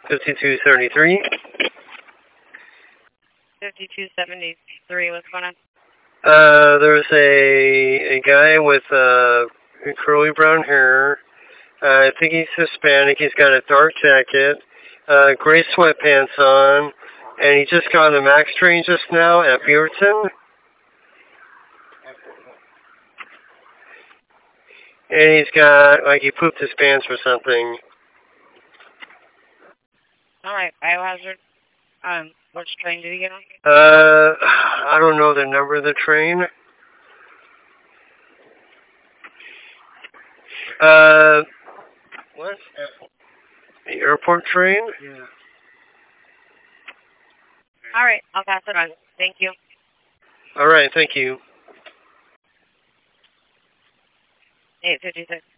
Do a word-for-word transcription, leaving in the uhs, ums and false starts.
fifty-two seventy-three. fifty-two seventy-three, what's going on? Uh, there's a, a guy with uh, curly brown hair. Uh, I think he's Hispanic. He's got a dark jacket, uh, gray sweatpants on, and he just got on the MAX train just now at Beaverton. And he's got, like, he pooped his pants or something. Alright, biohazard. Um, which train did he get on? Uh, I don't know the number of the train. Uh, what? The airport train? Yeah. Alright, I'll pass it on. Thank you. Alright, thank you. eight fifty-six.